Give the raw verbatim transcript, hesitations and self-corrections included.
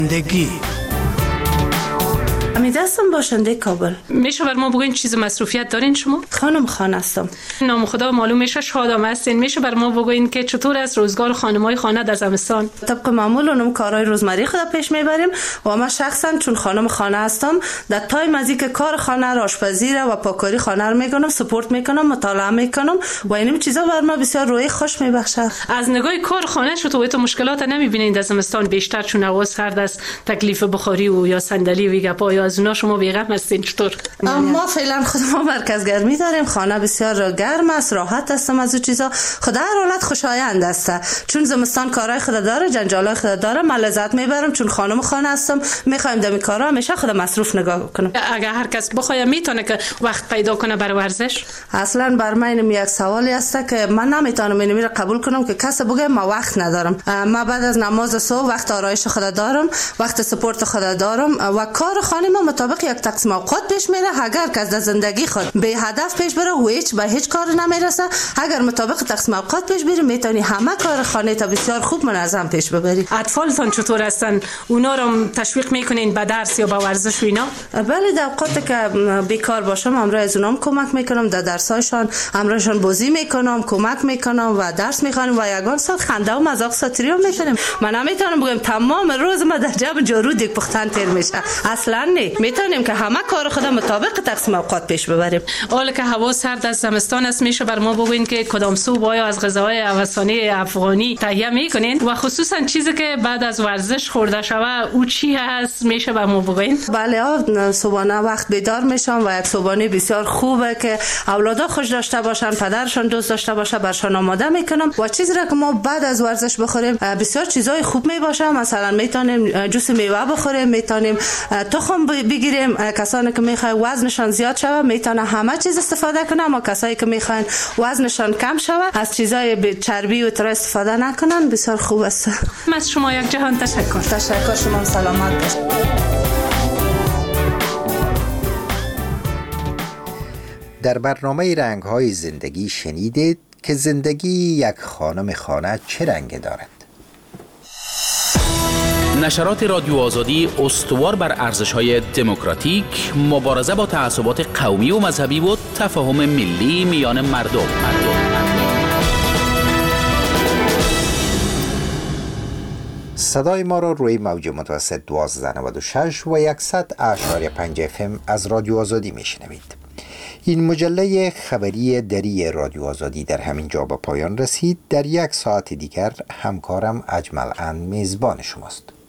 زندگی امید هستم، باشنده کابل. میشه بر ما بگین چیز مصروفیت دارین شما؟ خانم خانه هستم. نام خدا معلوم میشه شادام هستین. میشه بر ما بگین که چطور است روزگار خانمای خانه در زمستان؟ طبق معمول اونم کارهای روزمره خود پیش میبریم و ما شخصا چون خانم خانه هستم در تایم از اینکه کار خانه را، آشپزی را و پاکاری خانه را میکنم، سپورت میکنم، مطالعه میکنم و اینم چیزا بر ما بسیار روی خوش میبخشه. از نگاه کار خانه شو تو مشکلات نمیبینین در زمستان بیشتر چون هوا سرد است، تکلیف بخاری و یا صندلی و گپا یا از اونا شما بی‌غم هستین چطور؟ ما فعلا خود ما مرکز گرمی داریم، خانه بسیار گرم است، راحت هستم از اون چیزا. خدا هر حالت خوشایند است چون زمستان کارهای خود داره، جنجالای خود داره، من لذت میبرم چون خانم خانه هستم، میخوایم دمی کارا همیشه خود مصروف نگاه کنم. اگر هر کس بخواد میتونه که وقت پیدا کنه برای ورزش؟ اصلا بر من اینم یک سوالی است که من نمیتونم اینو میره قبول کنم که کسی بگه ما وقت ندارم. ما بعد از نماز صبح وقت آرایش خود دارم، وقت سپورت خود دارم و کار خانه ما مطابق یک تقسیم اوقات پیش میره. اگر کس در زندگی خود به هدف پیش بره و هیچ به هیچ کار نمیرسه، اگر مطابق تقسیم اوقات پیش بری میتونی همه کار خانه تا بسیار خوب منظم پیش ببری. اطفالتان چطور هستن؟ اونا رو تشویق میکنین به درس یا به ورزش و اینا؟ بله، در اوقاتی که بیکار باشم امرای از اونام کمک میکنم، در درسایشان امرایشان بازی میکنم، کمک میکنم و درس میخوانیم و یگان سال خنده و مذاق ساتری میکنیم. من نمیتونم بگم تمام روز ما در جب جارو دیگ پختن تیر میشه، اصلا نه. میتونیم که همه کار خود مطابق تقسیم اوقات پیش ببریم. حالا که هوا سرد از زمستان است، میشه بر ما بگوین که کدام سوپ آیا از غذاهای افغانی افغانی تهیه میکنین و خصوصا چیزی که بعد از ورزش خورده شوه او چی هست؟ میشه بر ما بگوین؟ بله، صبحانه وقت بیدار میشم و یک صبحانه بسیار خوبه که اولادا خوش داشته باشن، پدرشان دوست داشته باشه، برشان آماده میکنم و چیزی را که ما بعد از ورزش بخوریم بسیار چیزای خوب میباشه. مثلا میتونیم جوس میوه بخوریم، میتونیم تخم بگیریم. کسانی که میخوان وزنشان زیاد شوه میتونه همه چیز استفاده کنه، اما کسایی که میخوان وزنشان کم شوه از چیزای چربی و تر استفاده نکنن. بسیار خوب است. از شما یک جهان تشکر. تشکر، شما سلامت باشید. در برنامه رنگ‌های زندگی شنیدید که زندگی یک خانم خانه چه رنگی دارد. نشرات رادیو آزادی استوار بر ارزش‌های دموکراتیک، مبارزه با تعصبات قومی و مذهبی و تفاهم ملی میان مردم. مردم. صدای ما را روی موج متوسط دوازده نود و شش و صد اشاری پنج اف ام از رادیو آزادی میشنوید. این مجله خبری دری رادیو آزادی در همین جا به پایان رسید. در یک ساعت دیگر همکارم اجمل اند میزبان شماست.